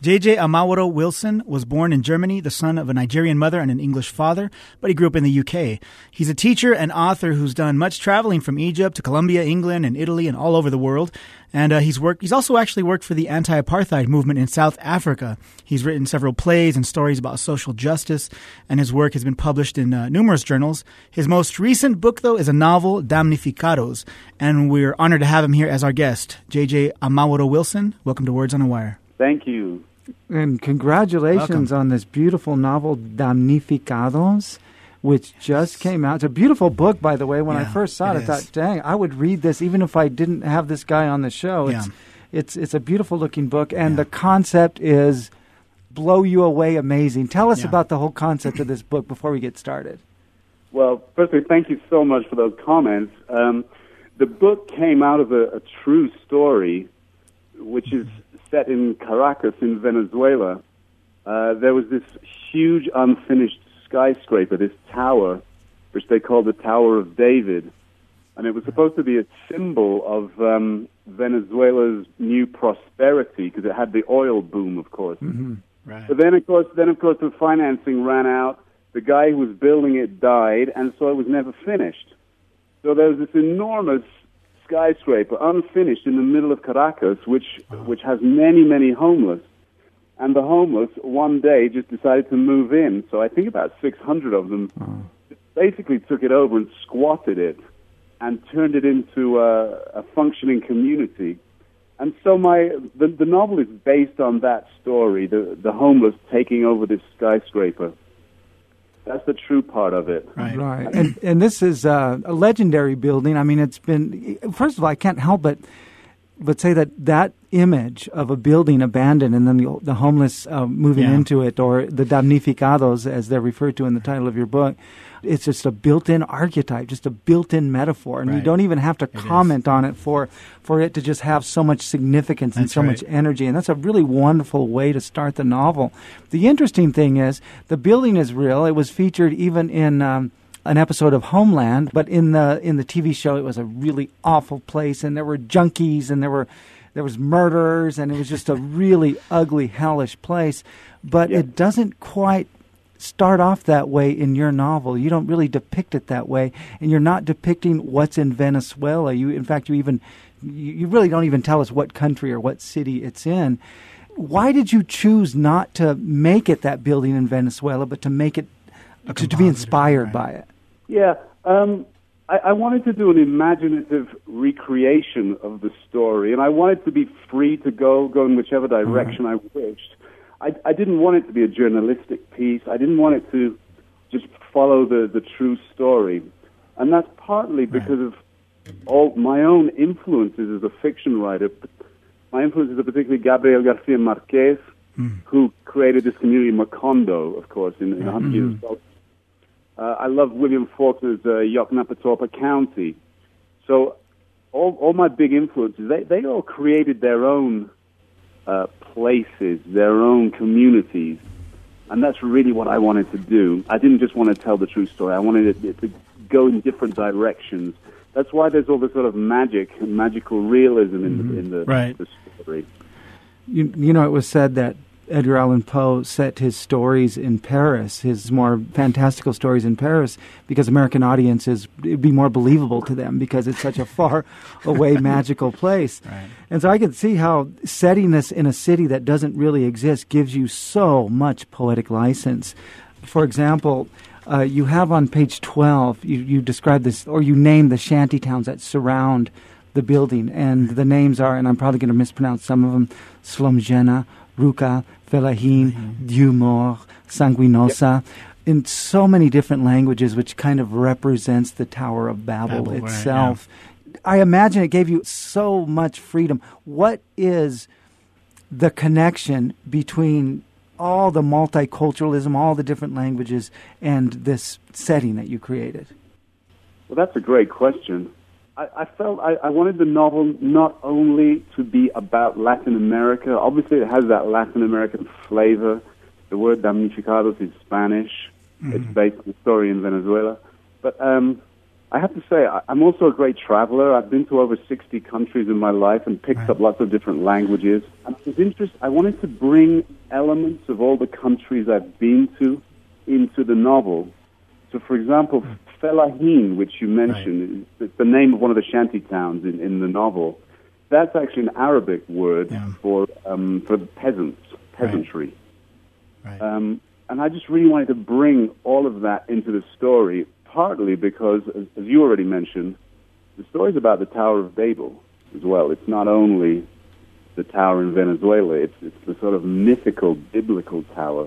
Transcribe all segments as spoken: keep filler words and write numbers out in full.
J J. Amaworo Wilson was born in Germany, the son of a Nigerian mother and an English father, but he grew up in the U K. He's a teacher and author who's done much traveling from Egypt to Colombia, England, and Italy, and all over the world. And uh, he's worked. He's also actually worked for the anti-apartheid movement in South Africa. He's written several plays and stories about social justice, and his work has been published in uh, numerous journals. His most recent book, though, is a novel, Damnificados, and we're honored to have him here as our guest. J J. Amaworo Wilson, welcome to Words on a Wire. Thank you. And congratulations Welcome. on this beautiful novel, Damnificados, which just came out. It's a beautiful book, by the way. When Yeah, I first saw it, it I is. thought, dang, I would read this even if I didn't have this guy on the show. Yeah. It's, it's, it's a beautiful-looking book, and Yeah. the concept is blow you away amazing. Tell us Yeah. about the whole concept of this book before we get started. Well, firstly, thank you so much for those comments. Um, the book came out of a, a true story, which is set in Caracas in Venezuela. Uh, there was this huge unfinished skyscraper, this tower, which they called the Tower of David. And it was supposed to be a symbol of um, Venezuela's new prosperity, because it had the oil boom, of course. Mm-hmm. Right. But then, of course, then of course, the financing ran out. The guy who was building it died, and so it was never finished. So there was this enormous skyscraper, unfinished, in the middle of Caracas, which which has many, many homeless. And the homeless, one day, just decided to move in. So I think about six hundred of them basically took it over and squatted it and turned it into a, a functioning community. And so my the, the novel is based on that story, the, the homeless taking over this skyscraper. That's the true part of it. Right. Right. And, and this is uh, a legendary building. I mean, it's been, first of all, I can't help but but say that that image of a building abandoned and then the, the homeless uh, moving Yeah. into it, or the damnificados, as they're referred to in the title of your book, it's just a built-in archetype, just a built-in metaphor. And you Right. don't even have to It comment on it for, for it to just have so much significance and That's so right. much energy. And that's a really wonderful way to start the novel. The interesting thing is the building is real. It was featured even in um, an episode of Homeland, but in the in the T V show, it was a really awful place, and there were junkies, and there were there was murderers, and it was just a really ugly, hellish place. But Yeah. it doesn't quite start off that way in your novel. You don't really depict it that way, and you're not depicting what's in Venezuela. You, in fact, you even you, you really don't even tell us what country or what city it's in. Why did you choose not to make it that building in Venezuela, but to make it A to, to be composite, inspired right. by it? Yeah, um, I, I wanted to do an imaginative recreation of the story, and I wanted to be free to go go in whichever direction I wished. I, I didn't want it to be a journalistic piece. I didn't want it to just follow the, the true story, and that's partly because of all my own influences as a fiction writer. My influences are particularly Gabriel Garcia Marquez, Mm. who created this community, Macondo, of course, in, in one hundred Years of Salt. Uh, I love William Faulkner's uh, Yoknapatawpha County. So all, all my big influences, they, they all created their own uh, places, their own communities. And that's really what I wanted to do. I didn't just want to tell the true story. I wanted it, it to go in different directions. That's why there's all this sort of magic and magical realism in, the, in the, Right. the story. You, you know, it was said that Edgar Allan Poe set his stories in Paris, his more fantastical stories in Paris, because American audiences, it'd be more believable to them because it's such a far away magical place. Right. And so I can see how setting this in a city that doesn't really exist gives you so much poetic license. For example, uh, you have on page twelve, you, you describe this, or you name the shanty towns that surround the building, and the names are, and I'm probably going to mispronounce some of them, Slomjena, Ruka, Felahin, Dieu-Mort, Sanguinosa, yep. in so many different languages, which kind of represents the Tower of Babel, Babel, itself. Right, yeah. I imagine it gave you so much freedom. What is the connection between all the multiculturalism, all the different languages, and this setting that you created? Well, that's a great question. I, I felt I, I wanted the novel not only to be about Latin America. Obviously, it has that Latin American flavor. The word damnificados is Spanish. Mm-hmm. It's based on a story in Venezuela. But um, I have to say, I, I'm also a great traveler. I've been to over sixty countries in my life and picked Right. up lots of different languages. And it was interesting. I wanted to bring elements of all the countries I've been to into the novel. So, for example, Fellahin, which you mentioned, right. is the name of one of the shanty towns in, in the novel. That's actually an Arabic word yeah. for um, for peasants, peasantry. Right. Right. Um, and I just really wanted to bring all of that into the story, partly because, as, as you already mentioned, the story's about the Tower of Babel as well. It's not only the tower in Venezuela, it's, it's the sort of mythical, biblical tower.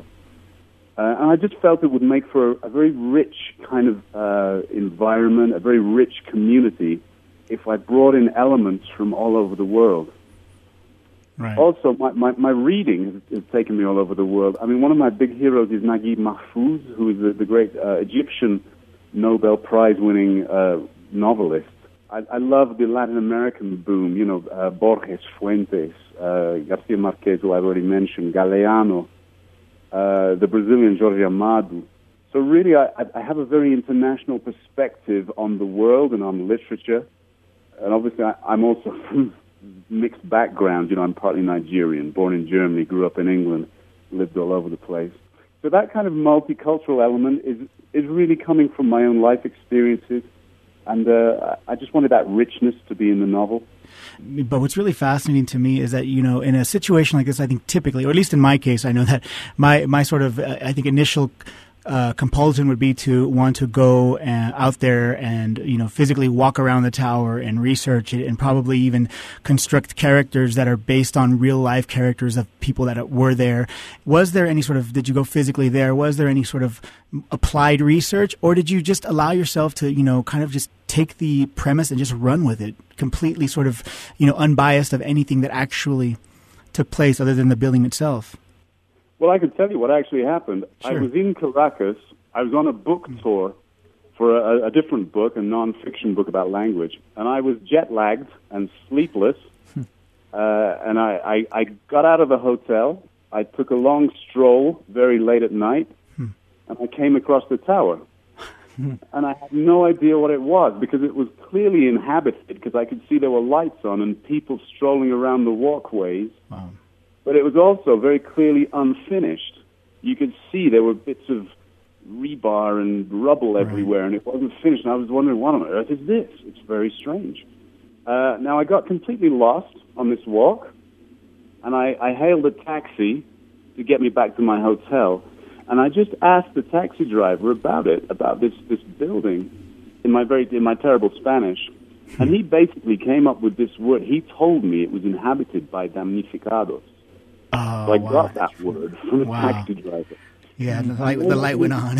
Uh, and I just felt it would make for a, a very rich kind of uh, environment, a very rich community, if I brought in elements from all over the world. Right. Also, my, my, my reading has, has taken me all over the world. I mean, one of my big heroes is Naguib Mahfouz, who is the, the great uh, Egyptian Nobel Prize-winning uh, novelist. I, I love the Latin American boom, you know, uh, Borges, Fuentes, uh, Garcia Marquez, who I've already mentioned, Galeano, uh, the Brazilian Jorge Amado. So really, I, I have a very international perspective on the world and on literature. And obviously, I, I'm also from mixed background. You know, I'm partly Nigerian, born in Germany, grew up in England, lived all over the place. So that kind of multicultural element is is really coming from my own life experiences, and uh, I just wanted that richness to be in the novel. But what's really fascinating to me is that, you know, in a situation like this, I think typically, or at least in my case, I know that my, my sort of, uh, I think, initial Uh, compulsion would be to want to go uh, out there and, you know, physically walk around the tower and research it, and probably even construct characters that are based on real life characters of people that were there. Was there any sort of, did you go physically there? Was there any sort of applied research, or did you just allow yourself to, you know, kind of just take the premise and just run with it, completely sort of, you know, unbiased of anything that actually took place other than the building itself? Well, I can tell you what actually happened. Sure. I was in Caracas. I was on a book tour for a, a different book, a non-fiction book about language, and I was jet-lagged and sleepless. uh, and I, I, I got out of the hotel. I took a long stroll very late at night, hmm. and I came across the tower. And I had no idea what it was, because it was clearly inhabited, because I could see there were lights on and people strolling around the walkways. Wow. But it was also very clearly unfinished. You could see there were bits of rebar and rubble everywhere, right. And it wasn't finished. And I was wondering, what on earth is this? It's very strange. Uh, now, I got completely lost on this walk, and I, I hailed a taxi to get me back to my hotel. And I just asked the taxi driver about it, about this, this building, in my very in my terrible Spanish. And he basically came up with this word. He told me it was inhabited by damnificados. Oh, so I wow. got that word from the Wow. taxi driver. Yeah, the light, the light went on.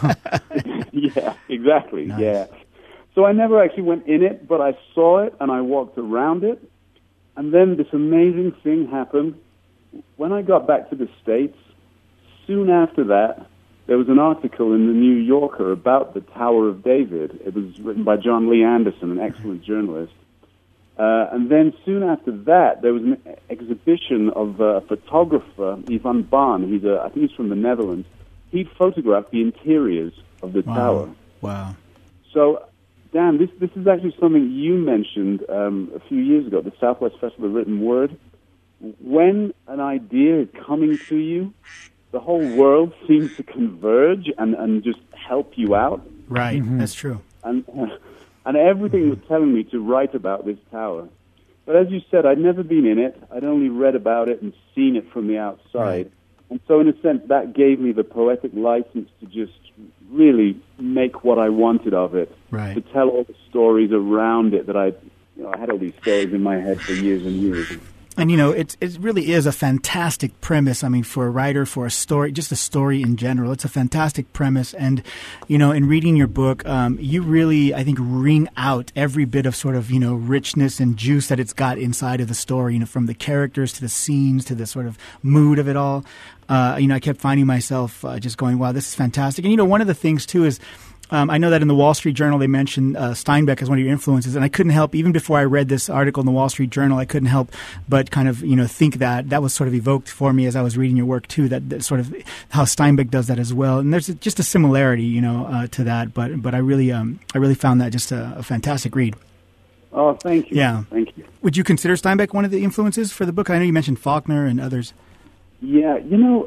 Yeah, exactly, Nice. yeah. So I never actually went in it, but I saw it and I walked around it. And then this amazing thing happened. When I got back to the States, soon after that, there was an article in the New Yorker about the Tower of David. It was written by John Lee Anderson, an excellent journalist. Uh, and then soon after that, there was an exhibition of a photographer, Ivan Baan. He's a, I think he's from the Netherlands. He photographed the interiors of the Wow. tower. Wow. So, Dan, this this is actually something you mentioned um, a few years ago at the Southwest Festival of Written Word. When an idea is coming to you, the whole world seems to converge and, and just help you out. Right, mm-hmm. That's true. And uh, and everything was telling me to write about this tower. But as you said, I'd never been in it. I'd only read about it and seen it from the outside. Right. And so in a sense, that gave me the poetic license to just really make what I wanted of it. Right. To tell all the stories around it that I, you know, I had all these stories in my head for years and years. And, you know, it, it really is a fantastic premise. I mean, for a writer, for a story, just a story in general, it's a fantastic premise. And, you know, in reading your book, um, you really, I think, wring out every bit of sort of, you know, richness and juice that it's got inside of the story, you know, from the characters to the scenes to the sort of mood of it all. Uh, you know, I kept finding myself uh, just going, wow, this is fantastic. And, you know, one of the things, too, is Um, I know that in the Wall Street Journal they mentioned uh, Steinbeck as one of your influences, and I couldn't help, even before I read this article in the Wall Street Journal, I couldn't help but kind of, you know, think that that was sort of evoked for me as I was reading your work too. That, that sort of how Steinbeck does that as well, and there's just a similarity, you know, uh, to that. But but I really um, I really found that just a, a fantastic read. Oh, thank you. Yeah, thank you. Would you consider Steinbeck one of the influences for the book? I know you mentioned Faulkner and others. Yeah, you know,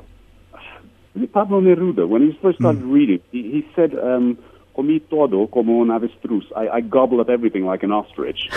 Pablo Neruda, when he first started mm. reading, he, he said, um, "Comí todo como un avestruz." I, I gobble up everything like an ostrich.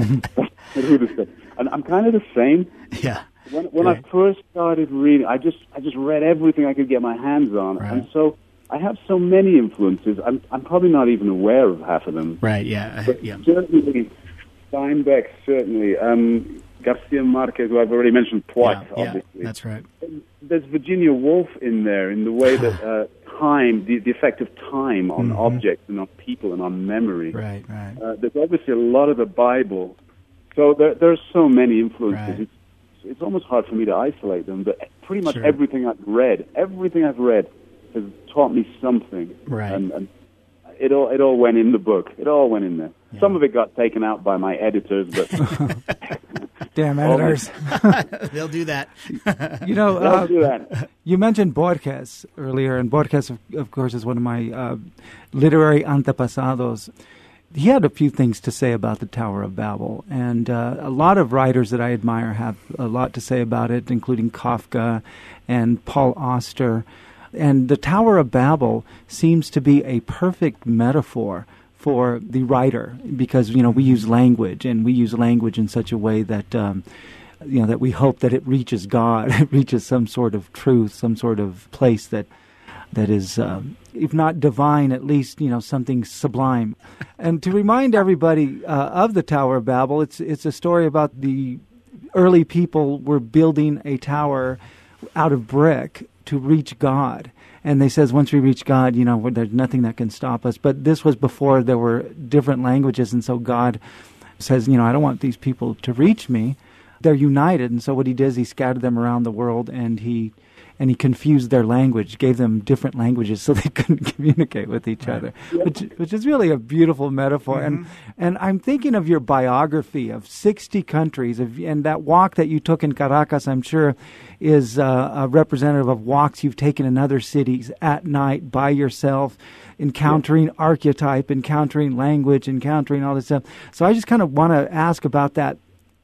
Neruda said, and I'm kind of the same. Yeah. When, when I first started reading, I just I just read everything I could get my hands on, right. and so I have so many influences. I'm I'm probably not even aware of half of them. Right. Yeah. But yeah. Certainly, Steinbeck. Certainly. Um, Garcia Marquez, who I've already mentioned twice, yeah, obviously. Yeah, that's right. There's Virginia Woolf in there in the way that uh, time, the, the effect of time on mm-hmm. objects and on people and on memory. Right, right. Uh, there's obviously a lot of the Bible. So there, there's so many influences. Right. It's, it's almost hard for me to isolate them, but pretty much sure. everything I've read, everything I've read has taught me something. Right. And, and it all it all went in the book. It all went in there. Yeah. Some of it got taken out by my editors, but... Damn editors. They'll do that. You know, They'll uh, do that. You mentioned Borges earlier, and Borges, of, of course, is one of my uh, literary antepasados. He had a few things to say about the Tower of Babel, and uh, a lot of writers that I admire have a lot to say about it, including Kafka and Paul Auster. And the Tower of Babel seems to be a perfect metaphor for the writer, because, you know, we use language, and we use language in such a way that, um, you know, that we hope that it reaches God, it reaches some sort of truth, some sort of place that that is, um, if not divine, at least, you know, something sublime. And to remind everybody uh, of the Tower of Babel, it's it's a story about the early people were building a tower out of brick to reach God. And they says, once we reach God, you know, there's nothing that can stop us. But this was before there were different languages, and so God says, you know, I don't want these people to reach me. They're united, and so what he did is he scattered them around the world, and he and he confused their language, gave them different languages so they couldn't communicate with each right. other, yep. which which is really a beautiful metaphor. Mm-hmm. And and I'm thinking of your biography of sixty countries, of, and that walk that you took in Caracas, I'm sure, is uh, a representative of walks you've taken in other cities at night by yourself, encountering yep. archetype, encountering language, encountering all this stuff. So I just kind of want to ask about that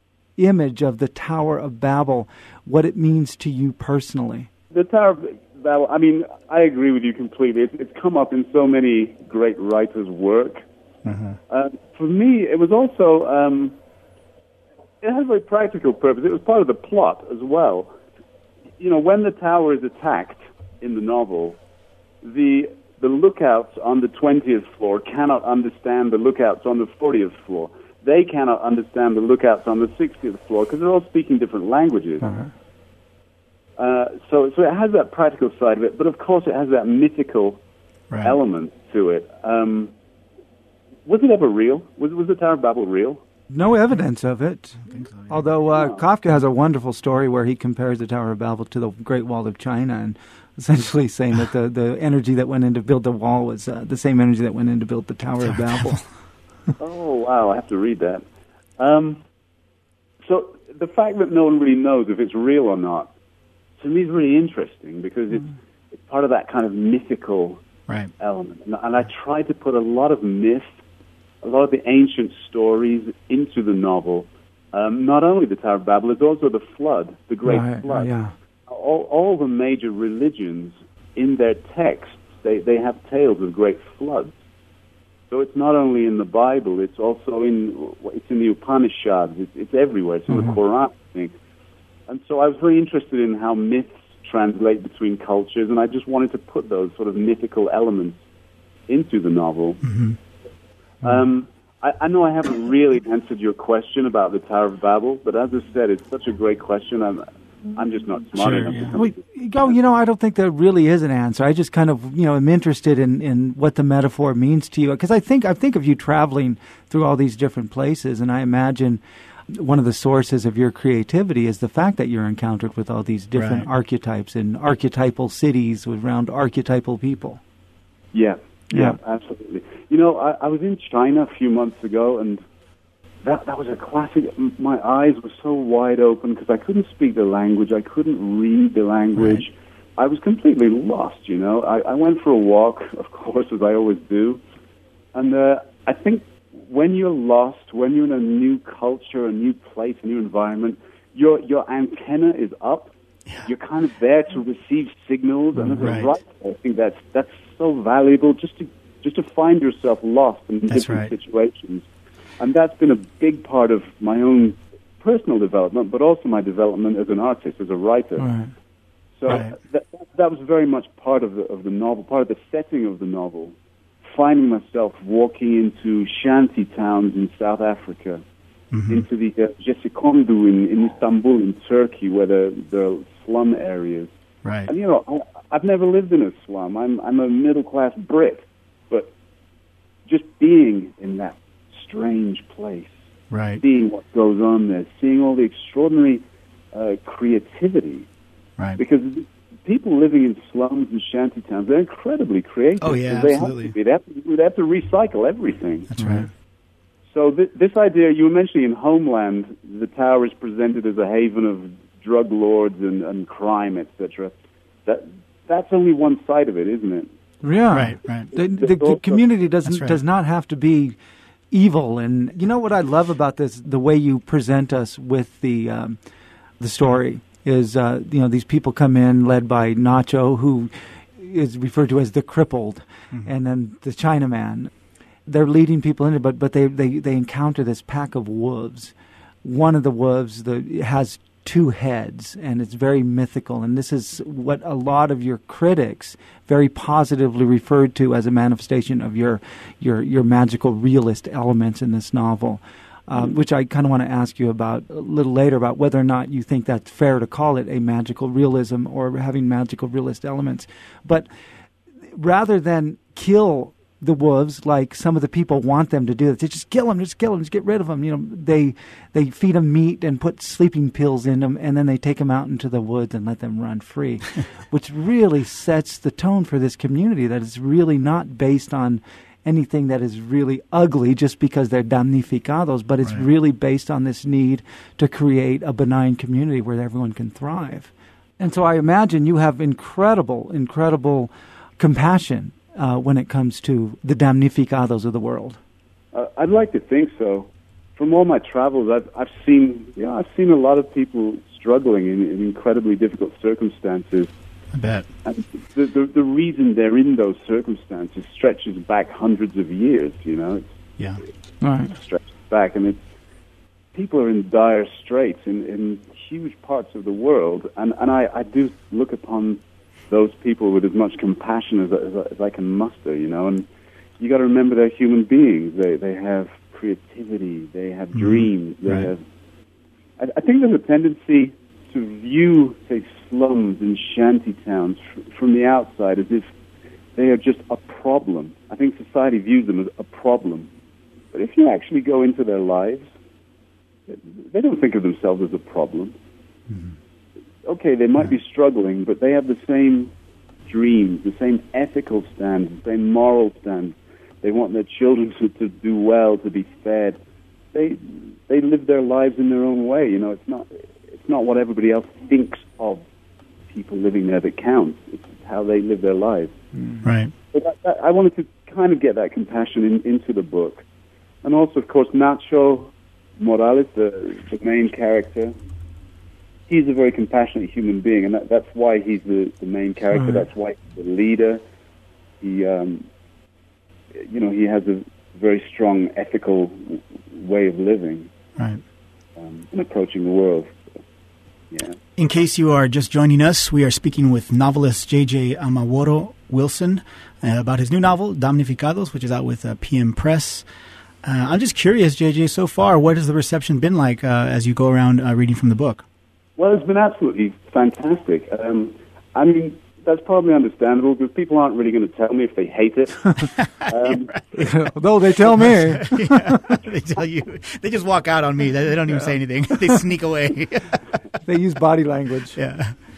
image of the Tower of Babel, what it means to you personally. The Tower of Babel, I mean, I agree with you completely. It's, it's come up in so many great writers' work. Mm-hmm. Uh, for me, it was also, um, it had a very practical purpose. It was part of the plot as well. You know, when the tower is attacked in the novel, the the lookouts on the twentieth floor cannot understand the lookouts on the fortieth floor. They cannot understand the lookouts on the sixtieth floor because they're all speaking different languages. Uh-huh. Uh, so, so it has that practical side of it, but of course it has that mythical right. element to it. Um, was it ever real? Was, was the Tower of Babel real? No evidence of it. I think so, yeah. Although uh, no. Kafka has a wonderful story where he compares the Tower of Babel to the Great Wall of China, and essentially saying that the, the energy that went in to build the wall was uh, the same energy that went in to build the Tower of Babel. Oh, wow, I have to read that. Um, so the fact that no one really knows if it's real or not, to me is really interesting, because it's, it's part of that kind of mythical right. element. And, and I try to put a lot of myth, a lot of the ancient stories into the novel. Um, not only the Tower of Babel, it's also the flood, the Great right, Flood. Yeah. All, all the major religions, in their texts, they, they have tales of great floods. So it's not only in the Bible, it's also in it's in the Upanishads, it's, it's everywhere, it's in mm-hmm. the Quran, I think. And so I was very interested in how myths translate between cultures, and I just wanted to put those sort of mythical elements into the novel. Mm-hmm. Mm-hmm. Um, I, I know I haven't really answered your question about the Tower of Babel, but as I said, it's such a great question. I'm, I'm just not smart sure, enough yeah. to come we, to go, you know, I don't think there really is an answer. I just kind of, you know, am interested in, in what the metaphor means to you, because I think I think of you traveling through all these different places, and I imagine one of the sources of your creativity is the fact that you're encountered with all these different right. archetypes and archetypal cities around archetypal people. Yeah, Yeah, absolutely. You know, I, I was in China a few months ago, and that that was a classic. My eyes were so wide open because I couldn't speak the language. I couldn't read the language. Right. I was completely lost, you know. I, I went for a walk, of course, as I always do. And uh, I think when you're lost, when you're in a new culture, a new place, a new environment, your your antenna is up. Yeah. You're kind of there to receive signals. And as right. a writer, I think that's, that's so valuable just to just to find yourself lost in that's different right. situations. And that's been a big part of my own personal development, but also my development as an artist, as a writer. Right. So right. That, that was very much part of the, of the novel, part of the setting of the novel, finding myself walking into shanty towns in South Africa, mm-hmm. into the uh, Gecekondu in, in Istanbul, in Turkey, where there, there are slum areas. Right. And, you know, I, I've never lived in a slum. I'm, I'm a middle-class Brit, but just being in that strange place, right. seeing what goes on there, seeing all the extraordinary uh, creativity. Right. Because people living in slums and shanty towns, they're incredibly creative. Oh, yeah, they absolutely. Have to be. They, have to, they have to recycle everything. That's right. So th- this idea, you were mentioning in Homeland, the tower is presented as a haven of drug lords and, and crime, et cetera. That, that's only one side of it, isn't it? Yeah. Right, right. The, the, the community doesn't right. does not have to be evil. And you know what I love about this, the way you present us with the um, the story is, uh, you know, these people come in led by Nacho, who is referred to as the crippled, mm-hmm. and then the Chinaman. They're leading people in it, but, but they, they, they encounter this pack of wolves. One of the wolves the, has two heads, and it's very mythical. And this is what a lot of your critics very positively referred to as a manifestation of your your, your magical realist elements in this novel, uh, mm-hmm. which I kind of want to ask you about a little later, about whether or not you think that's fair to call it a magical realism or having magical realist elements. But rather than kill the wolves like some of the people want them to do, they just kill them, just kill them, just get rid of them. You know, they they feed them meat and put sleeping pills in them, and then they take them out into the woods and let them run free, which really sets the tone for this community that is really not based on anything that is really ugly just because they're damnificados, but it's right. really based on this need to create a benign community where everyone can thrive. And so I imagine you have incredible, incredible compassion Uh, when it comes to the damnificados of the world. Uh, I'd like to think so. From all my travels, I've I've seen you know I've seen a lot of people struggling in, in incredibly difficult circumstances. I bet. And the, the the reason they're in those circumstances stretches back hundreds of years. You know, it's, yeah, all right. It stretches back, and it's people are in dire straits in, in huge parts of the world, and and I, I do look upon those people with as much compassion as, as, as I can muster, you know, and you got to remember they're human beings. They they have creativity, they have mm-hmm. dreams, they right. have. I, I think there's a tendency to view, say, slums and shanty towns f- from the outside as if they are just a problem. I think society views them as a problem, but if you actually go into their lives, they don't think of themselves as a problem. Mm-hmm. Okay, they might be struggling, but they have the same dreams, the same ethical standards, the same moral standards. They want their children to, to do well, to be fed. They they live their lives in their own way. You know, it's not it's not what everybody else thinks of people living there that counts. It's how they live their lives. Right. So that, that, I wanted to kind of get that compassion in, into the book, and also, of course, Nacho Morales, the the main character. He's a very compassionate human being, and that, that's why he's the, the main character. Mm-hmm. That's why he's the leader. He, um, you know, he has a very strong ethical way of living, right, um, and approaching the world. So, yeah. In case you are just joining us, we are speaking with novelist J J Amaworo Wilson uh, about his new novel, Damnificados, which is out with uh, P M Press. Uh, I'm just curious, J J, so far, what has the reception been like uh, as you go around uh, reading from the book? Well, it's been absolutely fantastic. Um, I mean, that's probably understandable because people aren't really going to tell me if they hate it. Um, Though they tell me. Yeah, they tell you. They just walk out on me. They, they don't even yeah. say anything. They sneak away. They use body language. Yeah.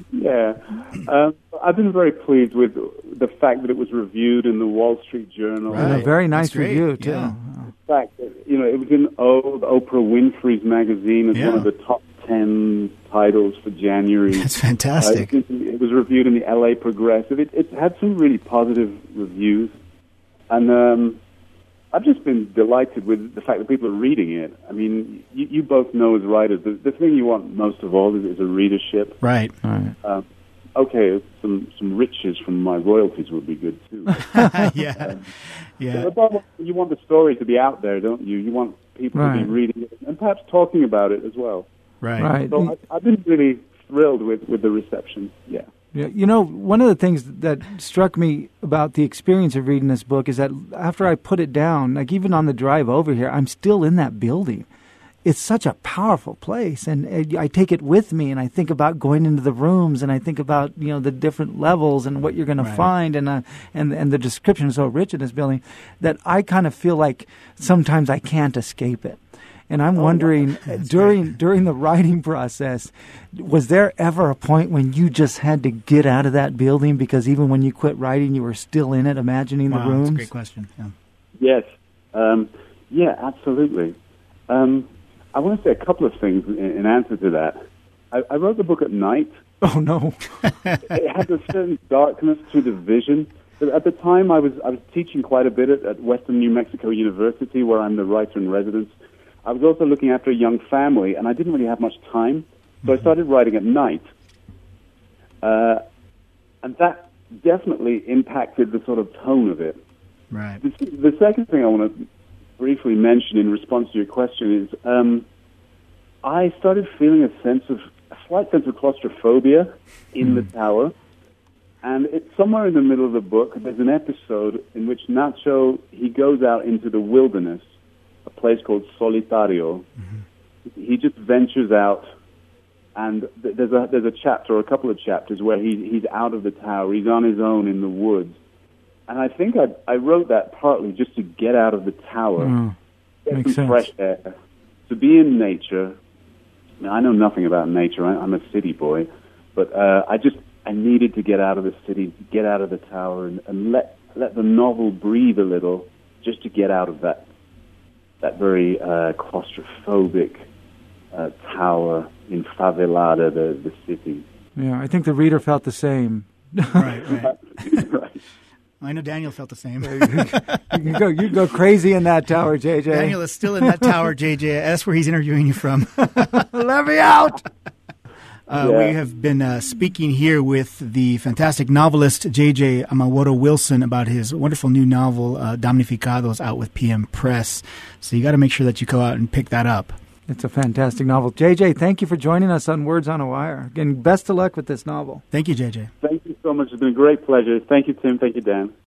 Yeah. Um, I've been very pleased with the fact that it was reviewed in the Wall Street Journal. Right. A very nice review, too. Yeah. The fact that, you know, it was in O, Oprah Winfrey's magazine as Yeah. one of the top ten titles for January. That's fantastic. Uh, it, it was reviewed in the L A Progressive. It, it had some really positive reviews. And um, I've just been delighted with the fact that people are reading it. I mean, you, you both know as writers, the, the thing you want most of all is, is a readership. Right. All right. Um, okay, some some riches from my royalties would be good too. yeah. Yeah. But above all, you want the story to be out there, don't you? You want people to Right. be reading it and perhaps talking about it as well. Right. Right. So I, I've been really thrilled with, with the reception. Yeah. Yeah, you know, one of the things that struck me about the experience of reading this book is that after I put it down, like even on the drive over here, I'm still in that building. It's such a powerful place, and I take it with me, and I think about going into the rooms, and I think about, you know, the different levels and what you're going Right. to find, and uh, and and the description is so rich in this building that I kind of feel like sometimes I can't escape it. And I'm Oh, wondering, wow. That's during great. during the writing process, was there ever a point when you just had to get out of that building because even when you quit writing, you were still in it, imagining Wow, the rooms? that's a great question. Yeah. Yes. Um, yeah, absolutely. Um, I want to say a couple of things in, in answer to that. I, I wrote the book at night. Oh no! It had a certain darkness to the vision. But at the time, I was I was teaching quite a bit at, at Western New Mexico University, where I'm the writer in residence. I was also looking after a young family, and I didn't really have much time, so I started writing at night. Uh, and that definitely impacted the sort of tone of it. Right. The, the second thing I want to briefly mention in response to your question is um, I started feeling a sense of, a slight sense of claustrophobia in the tower. And it's somewhere in the middle of the book, there's an episode in which Nacho, he goes out into the wilderness, a place called Solitario. Mm-hmm. He just ventures out, and th- there's a there's a chapter, or a couple of chapters, where he he's out of the tower. He's on his own in the woods. And I think I I wrote that partly just to get out of the tower, Mm, get makes some sense. fresh air, to be in nature. I mean, I know nothing about nature. I, I'm a city boy, but uh, I just I needed to get out of the city, get out of the tower, and, and let let the novel breathe a little, just to get out of that that very uh, claustrophobic uh, tower in Favelada, the the city. Yeah, I think the reader felt the same. Right. Right. Right. I know Daniel felt the same. you go, you go crazy in that tower, J J. Daniel is still in that tower, J J. That's where he's interviewing you from. Let me out. Uh, Yeah. We have been uh, speaking here with the fantastic novelist J J. Amaworo Wilson about his wonderful new novel, uh, Damnificados, out with P M Press. So you got to make sure that you go out and pick that up. It's a fantastic novel. J J, thank you for joining us on Words on a Wire. Again, best of luck with this novel. Thank you, J J. Thank you so much. It's been a great pleasure. Thank you, Tim. Thank you, Dan.